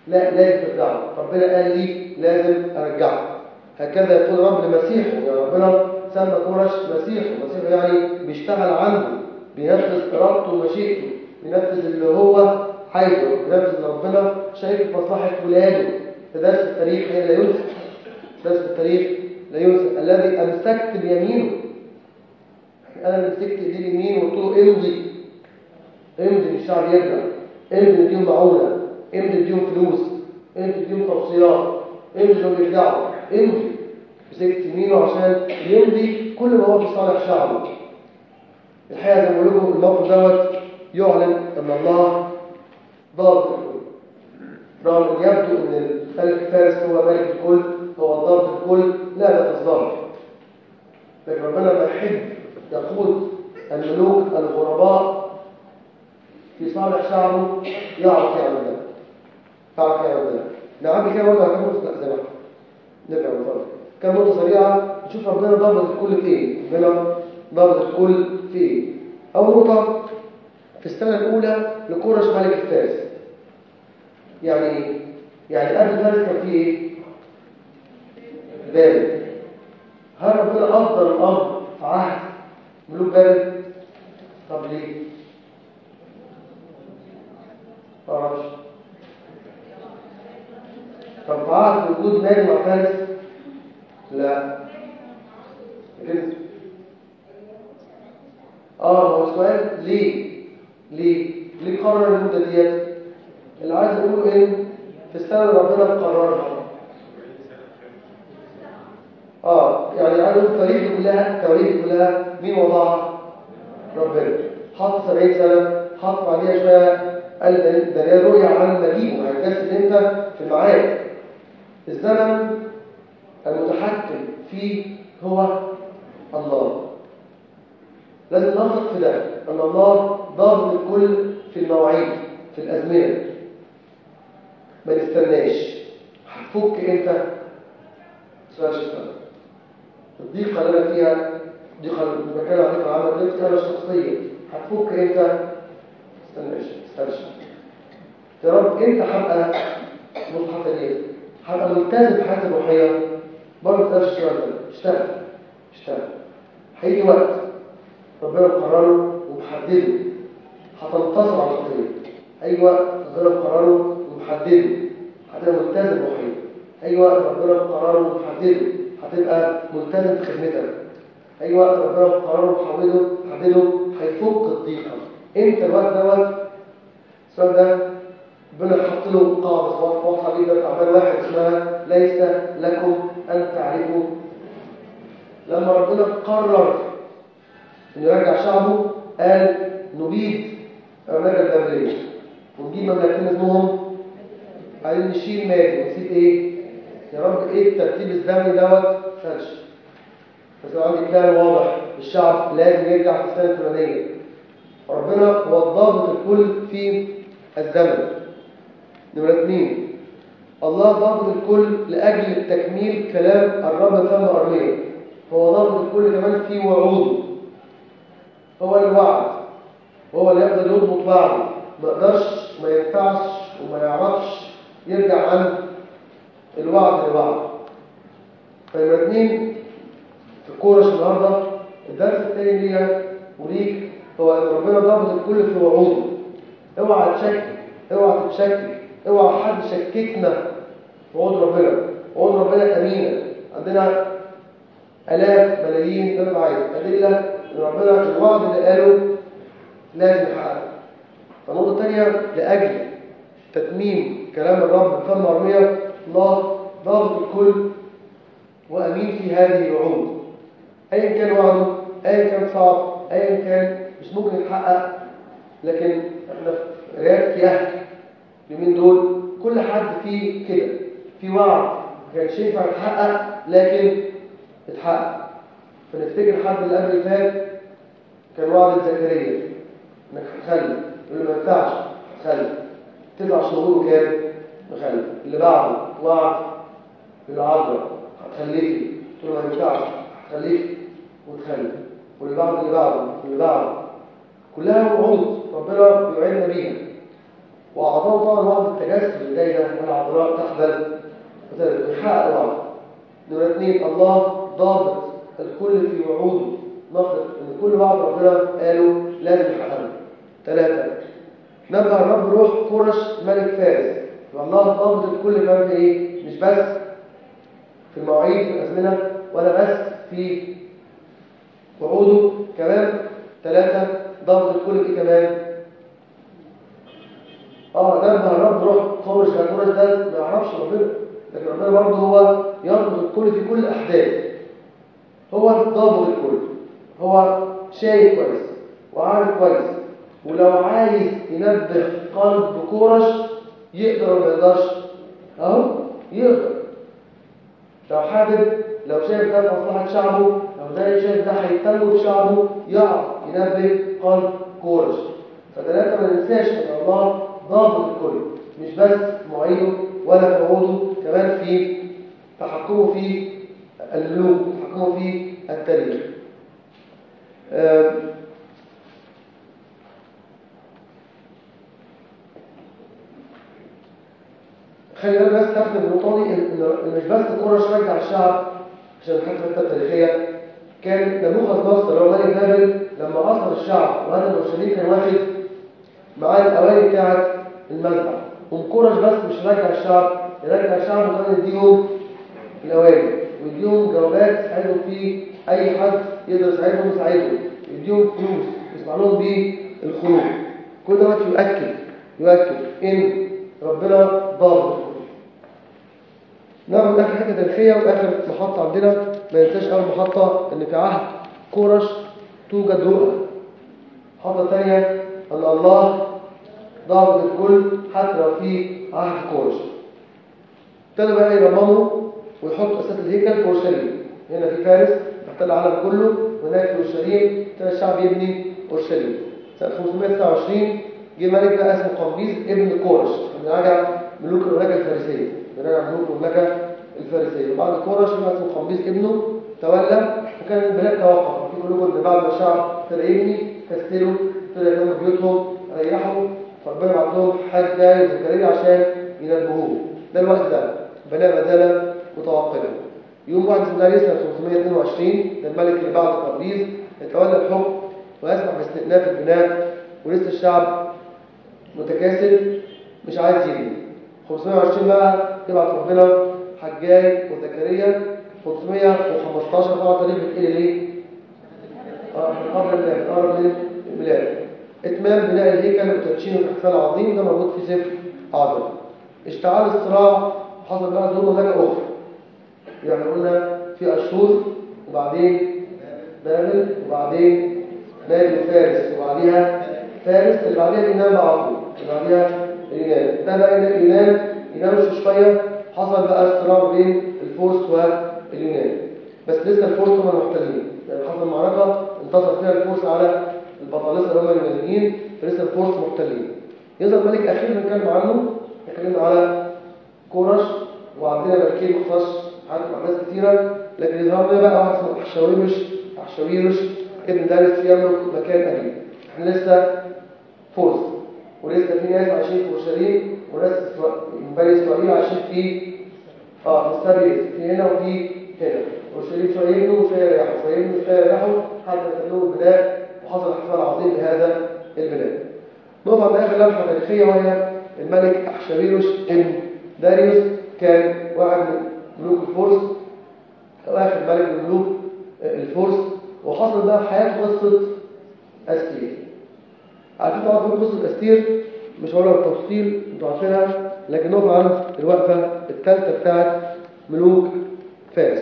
[SPEAKER 1] لا لازم ترجعه، ربنا قال لي لازم ارجعه. هكذا يقول رب لمسيحه، يعني ربنا سمى كورش مسيحه، مسيحه يعني بيشتغل عنده، بينفذ ارادته ومشيئته، بينفذ اللي هو عايزه، بينفذ اللي ربنا شايف مصلحه ولاده. فدرس التاريخ هي لا ينسى، درس التاريخ لا ينسى. الذي امسكت بيمينه، انا مسكت ايدي اليمين وقلت له امضي امضي الشعب يرجع، امضي نديهم معونه، امضي نديهم فلوس، امضي نديهم توصيات، امضي لو يرجعوا، امضي. مسكت يمينه عشان يمضي كل ما هو في صالح شعبه. الحقيقه زي ما بقول لكم الموقف دوت يعلن ان الله ضابط الكل، رغم ان يبدو ان الملك فارس هو ملك الكل، هو ضابط الكل، لا ده الظاهر. لكن ربنا لما يحب يقود الملوك الغرباء في صالح شعبه يعرف يعمل ده، يعرف يعمل ده. نعم كده برضه هكمل لا زي ما احنا نرجع للفرق. كان نقطة سريعة نشوف ربنا ضابط الكل في ايه؟ ربنا ضابط الكل في ايه؟ أول نقطة في السنة الأولى لكورش ملك فارس. يعني ايه؟ يعني قبل فارس كان فيه ايه؟ بابل. هل ربنا أفضل الأرض في عهد ملوك بابل؟ طب ليه؟ ما اعرفش. طب في عهد وجود مال مع فارس؟ لا. لكن اه هو السؤال ليه؟ ليه؟ ليه قرر المدة ديت؟ اللي عايز اقوله ايه؟ في السنة اللي ربنا قررها. اه يعني عايز اقول التواريخ كلها التواريخ كلها مين وضعها؟ ربنا. حط سبعين سنة، حط بعديها شوية قال ده ليه رؤية عن مجيئه، هيتجسد امتى؟ في الميعاد. الزمن المتحكم فيه هو الله. لازم نثق في ده، ان الله ضابط الكل في المواعيد، في الازمنه. ما نستناش هتفك امتى؟ سؤال شكرا. الضيقه اللي انا فيها، الضيقه اللي بتكلم عليها العامه، الضيقه انا الشخصيه، هتفك امتى؟ ما استناش استناش يا رب انت هبقى مصحف ايه؟ هبقى ملتزم بحياتي الروحيه. برضه ما تقدرش السؤال ده. اشتغل اشتغل. هيجي وقت ربنا مقرره ومحدده هتنتصر على الخطيه. اي وقت ربنا مقرره ومحدده هتبقى ملتزم روحيا. اي وقت ربنا مقرره ومحدده هتبقى ملتزم في خدمتك. اي وقت ربنا مقرره ومحدده محدده هيفك الضيقه. امتى الوقت دوت؟ السؤال ده ربنا حط له قاعده واضحه جدا في اعمال واحد اسمها ليس لكم ان تعرفوا. لما ربنا قرر إن يرجع شعبه قال نبيد المملكة البابلية ونجيب مملكتين اسمهم، عايزين نشيل مادي ونسيب إيه؟ يا رب إيه الترتيب الزمني دوت؟ فلش. بس لو عندي بلان واضح الشعب لازم يرجع في السنة الفلانية. ربنا هو الضابط الكل في الزمن. نمرة اثنين، الله ضابط الكل لأجل تكميل كلام الرب تم أرميه. هو ضابط الكل كمان في وعوده. هو اللي وعد، هو اللي يقدر يضبط وعده. ما يقدرش، ما ينفعش وما يعرفش يرجع عن الوعد اللي وعده. فنمرة اثنين في كورش النهارده الدرس الثاني ليا وليك هو ان ربنا ضابط الكل في وعوده. اوعى تشكك، اوعى تتشكك، اوعى حد شككنا في وعود ربنا. وعود ربنا امينه. عندنا الاف ملايين نبقى عايز ادله ان ربنا الوعد اللي قاله لازم يحقق. فالنقطه الثانيه لاجل تتميم كلام الرب فم ارميه الله ضابط الكل وامين في هذه الوعود. ايا كان وعده، ايا كان صعب، ايا كان مش ممكن يتحقق، لكن احنا في رياض كياه اليومين دول كل حد فيه كده في وعد ما كانش ينفع يتحقق لكن اتحقق. فنفتكر الحد اللي قبل اللي فات كان وعد زكريا انك هتخلي، يقول له ما ينفعش هتخلي تسع شهور وكام مخلي. اللي بعده وعد بالعذراء هتخليكي، تقول له ما ينفعش هتخليكي وتخلي. واللي بعده اللي بعده واللي بعده كلها وعود ربنا بيوعدنا بيها. وأعطاه طبعا وعد التجسد الليلة والعذراء تحمل ويحقق وعد. نمرة اثنين، الله ضابط الكل في وعوده، نقل ان كل وعد ربنا قالوا لازم يحققه. ثلاثة، نبه الرب روح كورش ملك فارس. والله ضابط الكل كمان في ايه؟ مش بس في المواعيد في الازمنه ولا بس في وعوده، كمان ثلاثة ضابط الكل ايه كمان؟ اه نبه الرب روح كورش. كورش ده ما يعرفش ربنا، لكن ربنا برضه هو يربط الكل في كل الاحداث. هو ضابط الكل، هو شايف كويس وعارف كويس، ولو عايز ينبه قلب كورش يقدر ولا ما يقدرش؟ اهو يقدر. لو حابب، لو شايف ده مصلحه شعبه، لو ده شايف ده هيهتم بشعبه، يعرف ينبه قلب كورش. فثلاثة ما ننساش ان الله ضابط الكل، مش بس مواعيده ولا في وعوده، كمان في تحكمه في الملوك، تحكمه في التاريخ. أه خلي بالك بس تاخد النقطه دي، ان مش بس كورش رجع الشعب عشان الحته التاريخيه. كان نبوخذ نصر اللي هو ملك بابل لما اصل الشعب وهذا اورشليم كان واخد معاه الاواني بتاعه المذبح، وكورش بس مش رجع الشعب، يرجع الشعب وكان يديهم الاواني ويديهم جوابات يساعدهم في اي حد يقدر يساعدهم يساعدهم، يديهم فلوس يسمع لهم بيه الخروج. كل ده يؤكد يؤكد ان ربنا ضابط. نعمل اخر حته تاريخيه واخر محطه عندنا، ما ننساش اول محطه ان في عهد كورش توجد رؤى. محطه ثانيه ان الله ضابط الكل حتى لو في عهد كورش. ابتدوا بقى يرمموا ويحطوا اساس الهيكل في اورشليم. هنا في فارس احتل العالم كله، وهناك في اورشليم ابتدى الشعب يبني اورشليم. سنه خمسمائة وتسعة وعشرين جه ملك بقى اسمه قمبيز ابن كورش، من رجع ملوك المملكه الفارسيه، من رجع ملوك المملكه الفارسيه. وبعد كورش بقى اسمه قمبيز ابنه تولى، وكان البلاد توقف. في كلكم ان بعد ما الشعب ابتدى يبني كسلوا، ابتدى يبنوا بيوتهم ريحوا، فربنا بعت لهم حجه وزكريا عشان ينبهوه. ده الوقت ده بناء بداله متوقفه. يوم واحد سبتمبر سنه خمسمائة واثنين وعشرين ده الملك اللي بعد قمبيز يتولى الحكم ويسمح باستئناف البناء، ولسه الشعب متكاسل مش عايز يبني. خمسمائة وعشرين بقى يبعت ربنا حجاي وزكريا. خمسمائة وخمستاشر طبعا تاريخ بتقل ليه؟ اه قبل الميلاد، قرب من الميلاد. اتمام بناء الهيكل وتدشينه الاحتفال العظيم ده موجود في سفر عظيم. اشتعال الصراع، حصل بقى دور مملكه اخرى. يعني قلنا في اشور وبعدين بابل وبعدين بابل وفارس وبعديها فارس، اللي بعديها اليونان بقى عظيم، اللي بعديها اليونان. ده بقى اليونان يناموا شويه، حصل بقى صراع بين الفرس واليونان، بس لسه الفرس هم المحتلين. يعني حصل معركه انتصر فيها الفرس على البطالسه اللي هم اليونانيين، فلسه الفرس محتلين. يظهر ملك اخير بنتكلم عنه، اتكلمنا على كورش وعندنا ملكين مخصص عدد احداث كثيره، لكن يظهر لنا بقى واحد اسمه احشاويرش. احشاويرش ابن داريوس يملك مكان قريب. احنا لسه فرس، ولسه في ناس عايشين في اورشليم، وناس من بني اسرائيل عايشين في اه في السبيل، في هنا وفي هنا. اورشليم شويه يبنوا وشويه يريحوا، شويه يبنوا وشويه يريحوا حتى يكملوا البناء، وحصل احتفال عظيم بهذا البناء. نقطه على اخر لمحه تاريخيه، وهي الملك احشاويرش ابن داريوس. كان واحد من ملوك الفرس، او اخر ملك من ملوك الفرس. وحصل بقى في حياته قصه استير. عارفين طبعا قصه استير، مش هقولها بالتفصيل انتوا عارفينها، لكن نقف عن الوقفه الثالثه بتاعت ملوك فارس.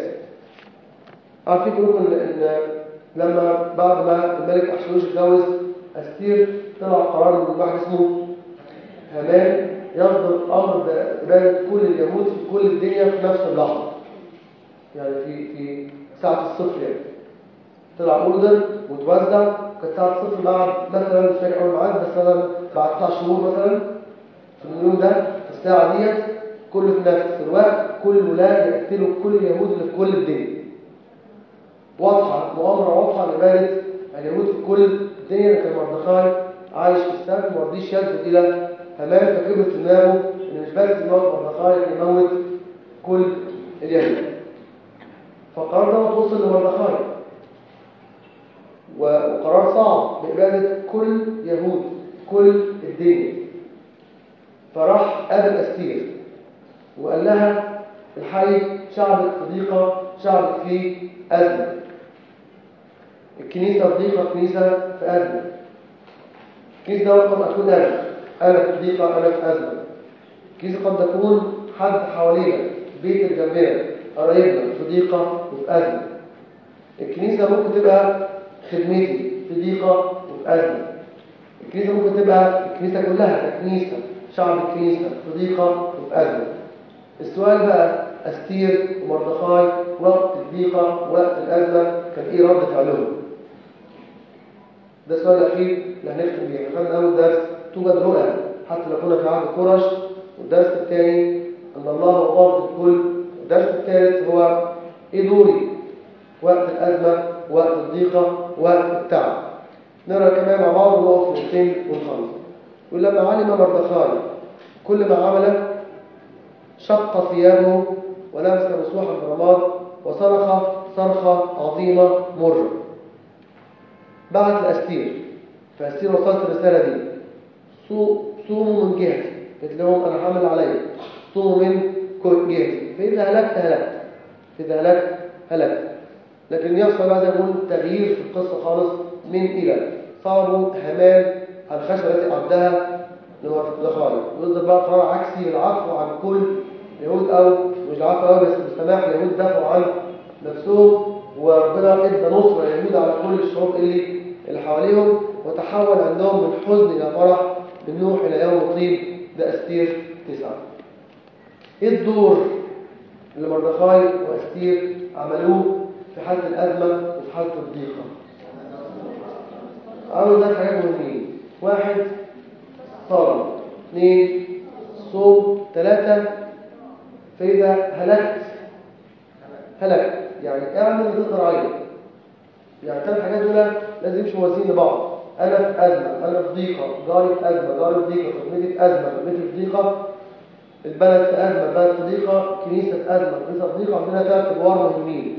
[SPEAKER 1] عارفين كلكم ان لما بعد ما الملك احشاويرش اتجوز استير، طلع قرار من واحد اسمه هامان يصدر امر بإبادة كل اليهود في كل الدنيا في نفس اللحظه، يعني في في ساعه الصفر. يعني طلع اوردر وتوزع، كانت ساعه الصفر بعد مثلا مش فاكر اول ميعاد، بس مثلا بعد تسع شهور مثلا في اليوم ده في الساعه ديت كل في نفس الوقت كل الولاد يقتلوا كل اليهود اللي في كل الدنيا. واضحه مؤامره واضحه لإبادة اليهود في كل الدنيا. كان مردخاي عايش في السجن ما رضيش يسجد الى هامان فكبر في دماغه إن مش بس يموت مردخاي يموت كل اليهود. فقرار ده وصل لمردخاي، وقرار صعب بإبادة كل يهود كل الدنيا. فراح قابل أستير وقال لها الحي شعبك في ضيقة، شعبك في أزمة، الكنيسة في ضيقة، الكنيسة في أزمة. الكنيسة ده قد أكون أنا أنا في ضيقة، أنا في أزمة. الكنيسة قد تكون حد حوالينا، بيت جنبنا، قرايبنا في ضيقة وفي أزمة. الكنيسة ممكن تبقى خدمتي في ضيقة وفي أزمة. الكنيسة ممكن تبقى الكنيسة كلها ككنيسة، شعب الكنيسة في ضيقة وفي أزمة. السؤال بقى أستير ومردخاي وقت الضيقة وقت الأزمة كان إيه رد فعلهم؟ ده السؤال الأخير اللي هنختم بيه. خدنا أول درس توجد رؤى حتى لو كنا في عهد كورش، والدرس الثاني أن الله هو ضابط الكل، والدرس الثالث هو إيه دوري وقت الأزمة وقت الضيقة وقت التعب. نرى كمان مع بعض ونقف نقطتين ونخلص. ولما علم مردخاي كل ما عمله شق ثيابه ولبس مسوحا برماد وصرخ صرخة عظيمة مرة. بعت لأستير، فأستير وصلت الرسالة دي: صوموا من جهتي، قلت لهم أنا حامل علي، صوموا من جهتي، فإذا هلكت هلكت، فإذا هلكت هلكت. لكن يحصل بعد يقول تغيير في القصة خالص من إلى. صاروا هامان الخشبة التي أعدها لمردخاي، ويصدر بقى قرار عكسي بالعفو عن كل اليهود، أو مش العفو أوي بس بالسماح اليهود دافعوا عن نفسهم، وربنا ادى نصرة اليهود على كل الشعوب اللي اللي حواليهم، وتحول عندهم من حزن إلى فرح، من نوح إلى يوم طيب. ده أستير تسعة. إيه الدور اللي مردخاي وأستير عملوه في حالة الأزمة وفي حالة الضيقة؟ عملوا ده حاجات مهمين: واحد صلاة، اثنين صوم، ثلاثة فإذا هلكت هلكت، يعني اعمل اللي تقدر عليه. يعني ثلاث حاجات دول لازم يمشوا موازين لبعض. أنا في أزمة، أنا في ضيقة، جاري في أزمة، جاري في ضيقة، خدمتي في أزمة، خدمتي في ضيقة، البلد في أزمة، البلد في ضيقة، كنيسة في أزمة، كنيسة في ضيقة. عندنا ثلاث أدوار مهمين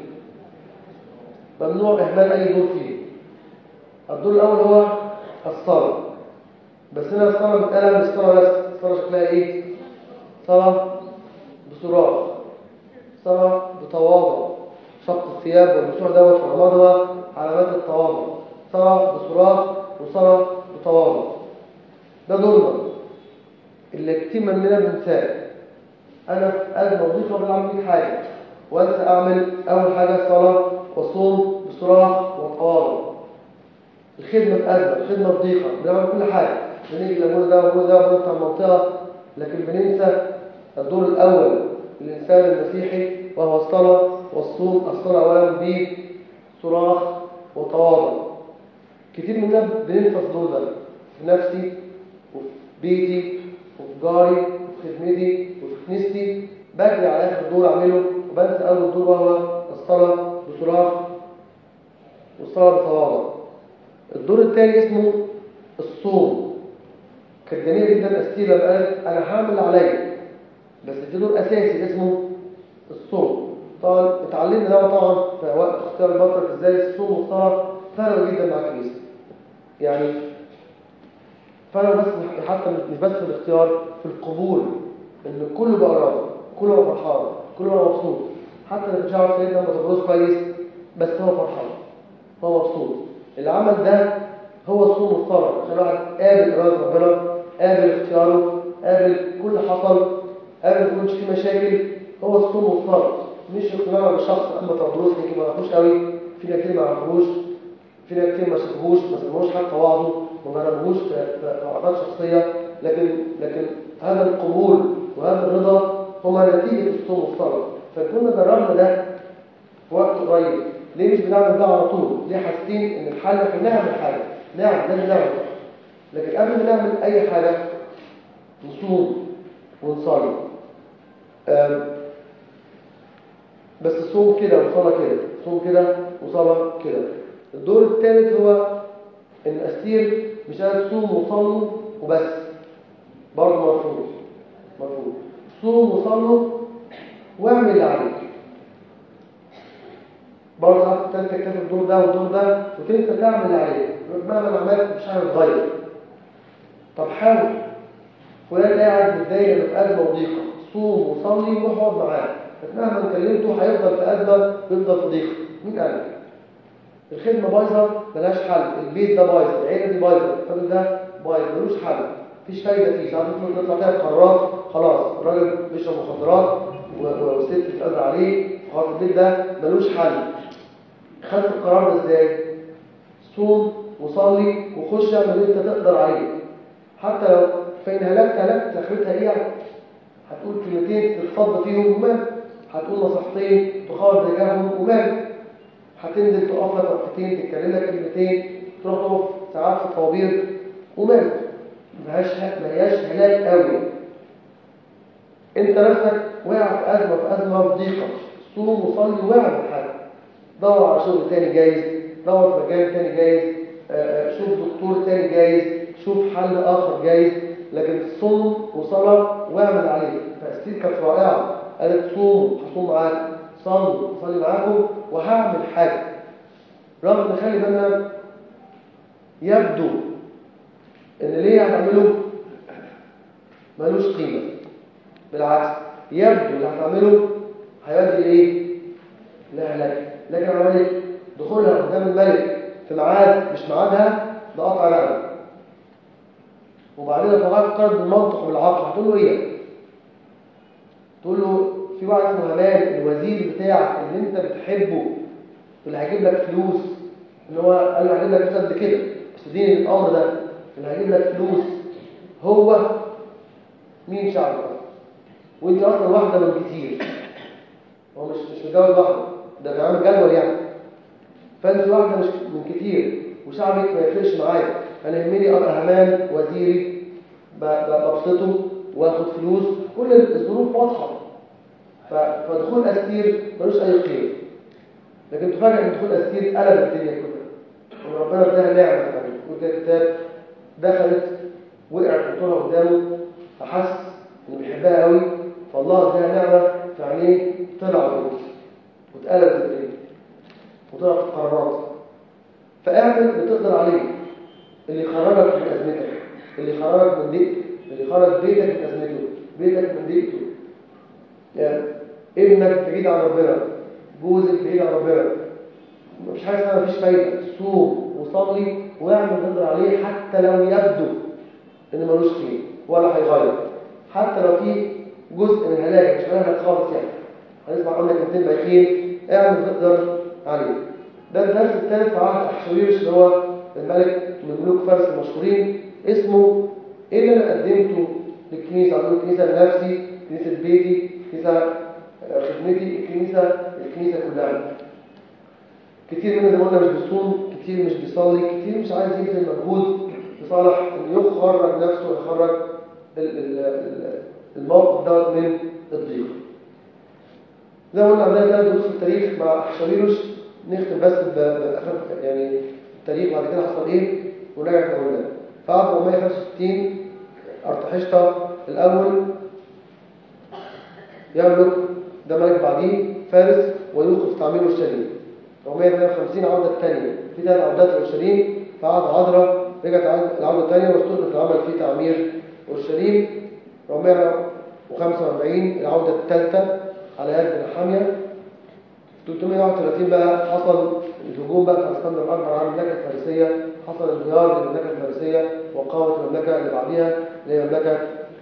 [SPEAKER 1] ممنوع إهمال أي دور فيه. الدور الأول هو الصلاة، بس هنا الصلاة بتقلم مش صلاة بس، الصلاة شكلها إيه؟ صلاة بصراخ، صلاة بتواضع، شق الثياب والمسوح دوت في رمضان علامات التواضع، صلاة بصراخ وصلاة بتواضع. ده دورنا اللي كتير مننا بننساه. أنا في أزمة وضيقة بعمل مية حاجة، وأنسى أعمل أول حاجة صلاة وصوم بصراخ وتواضع. الخدمة في أزمة، الخدمة في ضيقة، بنعمل كل حاجة، بنيجي لأقول ده وأقول ده وأقول بتاع المنطقة، لكن بننسى الدور الأول للإنسان المسيحي وهو الصلاة والصوم. الصلاة أولا بصراخ وتواضع. كتير مننا بننسى الدور ده في نفسي وفي بيتي وفي جاري وفي خدمتي وفي كنيستي، بجري على آخر دور أعمله وبنسى أول دور وهو الصلاة بصراخ والصلاة بتواضع. الدور الثاني اسمه الصوم. كانت جميلة جدا أستير لما قالت أنا هعمل عليا، بس في دور أساسي اسمه الصوم. طبعا اتعلمنا ده طبعا في وقت اختيار البطرك ازاي الصوم والصلاة فرقوا جدا مع الكنيسة. يعني فرقوا بس حتى مش بس في الاختيار، في القبول، ان كله بقى راضي، كله بقى فرحان، كله بقى مبسوط. حتى اللي مش عارف سيدنا بطرس كويس بس هو فرحان، هو مبسوط. العمل ده هو الصوم والصلاة، عشان الواحد قابل إرادة ربنا، قابل اختياره، قابل كل حصل، قابل كل شيء في مشاكل. هو الصوم والصلاة، مش اقتناع بالشخص. أما تدرس يمكن ما يعرفوش قوي، فينا كتير ما يعرفوش، فينا كتير ما شافوهوش، ما سمعوش حتى وعظه، ما جربوهوش في علاقات شخصية. لكن لكن هذا القبول وهذا الرضا هما نتيجة الصوم والصلاة. فكنا جربنا ده في وقت قريب. ليه مش بنعمل ده على طول؟ ليه حاسين ان الحل احنا نعمل حاجه؟ نعم لازم نعمل، لكن قبل ما نعمل اي حاجه نصوم ونصلي. بس صوم كده وصلاه كده، صوم كده وصلاه كده. الدور الثالث هو ان أستير مش قادر تصوم وصلوا وبس، برضه مرفوض مرفوض. صوم وصلوا واعمل اللي عليك. برضه ساعات انت تكتفي الدور ده والدور ده وتنسى تعمل اللي عليك، مهما عملت مش هيتغير. طب حاول. فلان قاعد متضايق من ازمه وضيقه، صوم وصلي وروح اقعد معاه، بس مهما كلمته هيفضل في ازمه ويفضل في ضيقه. مين قال لك؟ الخدمه بايظه ملهاش حل، البيت ده بايظ، العيله دي بايظه، الراجل ده بايظ ملوش حل، مفيش فايده فيه. ساعات ممكن نطلع فيها قرارات خلاص الراجل بيشرب مخدرات والست بتقدر عليه، خلاص البيت ده ملوش حل. خدت القرار ده ازاي؟ صوم وصلي وخش اعمل اللي انت تقدر عليه. حتى لو فإن هلكت هلكت اخرتها ايه يعني؟ هتقول كلمتين تتصد فيهم ومال، هتقول نصيحتين تخاطب رجالهم ومال، هتنزل تقف لك وقفتين تتكلم لك كلمتين، تروح تقف ساعات في الطوابير ومال. ملهاش ما هياش هلاك قوي. انت نفسك واقع في ازمه في ازمه في ضيقه، صوم وصلي واعمل حاجه. دور على شغل تاني جايز، دور في مجال تاني جايز، شوف دكتور تاني جايز، شوف حل اخر جايز، لكن صوم وصلاه واعمل عليه. فاستير كانت رائعه، قالت صوم هصوم معاك، صلوا وصلي معاكم وهعمل حاجه. رغم ان خلي بالنا يبدو ان ليه هتعمله ملوش قيمه، بالعكس يبدو اللي هتعمله هيؤدي ايه؟ لا هلاك. لكن عمليه دخولها قدام الملك في ميعاد مش ميعادها ده قطع رقبه. وبعدين طلعت قرض بالمنطق وبالعقل، هتقول له ايه؟ تقول له في واحد اسمه همان الوزير بتاعك اللي انت بتحبه اللي هيجيب لك فلوس، اللي هو قال له هجيب لك فلوس قد كده بس اديني الامر ده، اللي هيجيب لك فلوس هو مين؟ شعبك. وانت اصلا واحده من كتير، هو مش مش متجوز واحده، ده بيعمل جدول يعني. فانت واحده مش من كتير وشعبك ما يفرقش معايا، انا يهمني ابقى همان وزيري ببسطه واخد فلوس، كل الظروف واضحه. فدخول استير ملوش اي قيمه. لكن تفاجئ ان دخول استير قلب الدنيا كلها، وربنا اداها نعمه كمان. وده الكتاب دخلت وقعت بطولها قدامه فحس انه بيحبها قوي، فالله اداها نعمه في عينيه، طلع البيت واتقلبت الدنيا وطلعت القرارات. فاعمل اللي تقدر عليه، اللي يخرجك من ازمتك، اللي يخرجك من ضيقتك، اللي يخرج بيتك من ازمته، بيتك من ضيقته. يعني ابنك بعيد عن ربنا، جوزك بعيد عن ربنا، مفيش حاجه اسمها مفيش فايده. صوم وصلي واعمل اللي تقدر عليه حتى لو يبدو ان ملوش خير ولا هيغير، حتى لو في جزء من هلاك مش هلاك خالص يعني. هنسمع عنك كلمتين بايخين، اعمل اللي تقدر عليه. ده الدرس الثالث في عهد احشويرش اللي هو الملك من ملوك فارس المشهورين، اسمه ايه اللي انا قدمته للكنيسه؟ عندنا كنيسه لنفسي، كنيسه بيتي، كنيسه خدمتي، الكنيسه الكنيسه كلها. كتير مننا زي ما قلنا مش بيصوم، كتير مش بيصلي، كتير مش عايز يبذل مجهود لصالح انه يخرج نفسه ويخرج الموقف دوت من الضيق. زي ما قلنا عندنا ثلاث دروس في التاريخ مع احشويرش، نختم بس باخر يعني التاريخ بعد كده حصل ايه ونرجع كملنا. في عام أربعمائة وخمسة وستين ارتحشتا الاول يملك، ده ملك بعديه فارس، ويوقف تعمير اورشليم. أربعمائة وثمانية وخمسين عودة الثانية، في ثلاث عودات اورشليم، فعاد عذرا رجعت العودة الثانية واستخدم العمل في تعمير اورشليم. أربعمائة وخمسة وأربعين العودة الثالثة على يد نحمية. ثلاثمائة وواحد وثلاثين بقى حصل الهجوم بقى على اسكندر الاكبر على المملكه الفارسيه، حصل انهيار للمملكه الفارسيه وقامت المملكه اللي بعديها اللي هي المملكه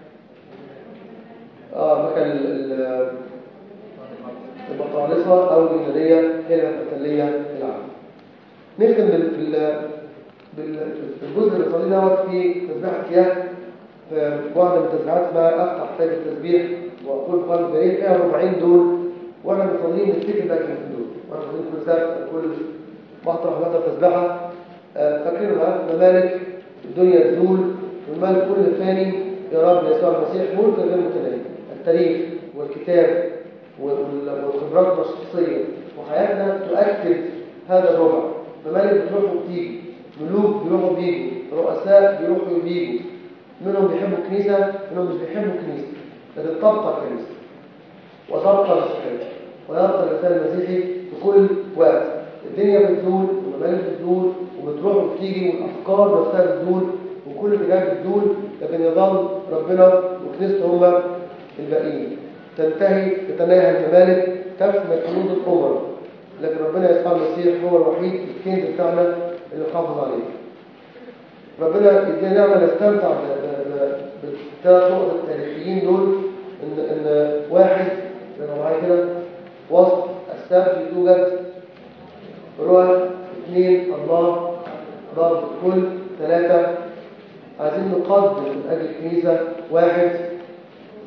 [SPEAKER 1] اه المملكه البطالسه او اليونانيه هي المحتليه العامه. نختم بال بالجزء اللي صلينا دوت في تسبيحه كياه، في واحده من التسبيحات اسمها افتح كتاب التسبيح واقول بقلب جريء، فيها الربعين دول واحنا بنصلي نفتكر بقى كلمتين دول، واحنا بنصلي كل سبت كل بطرح لنا تسبيحه فاكرين ممالك الدنيا تزول والمال كل فاني يا رب يسوع المسيح ملك غير متناهي. التاريخ والكتاب والخبرات الشخصيه وحياتنا تؤكد هذا الربع. ممالك بتروح وبتيجي، ملوك بيروحوا وبيجوا، رؤساء بيروحوا وبيجوا، منهم بيحبوا الكنيسة، منهم مش بيحبوا الكنيسة، لكن تبقى الكنيسة وتبقى المسيحية ويبقى الإنسان المسيحي في كل وقت. الدنيا بتدور والممالك بتدور وبتروح وبتيجي والأفكار نفسها بتدور وكل اتجاه بتدور، لكن يظل ربنا وكنيسته هما الباقيين. تنتهي تتناهى الممالك، تفنى كنوز الأمم، لكن ربنا يسوع المسيح هو الوحيد الكنز بتاعنا اللي نحافظ عليه. ربنا يدينا نعمة نستمتع بالثلاث نقط التاريخيين دول، إن إن واحد زي ما معايا كده وسط السبت توجد روح، اثنين الله ضرب الكل، ثلاثة عايزين نقدم من أجل الكنيسة، واحد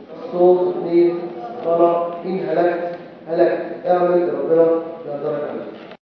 [SPEAKER 1] صوم، اثنين صلاة، إن هلكت هلكت اعمل ربنا يقدرك عليه.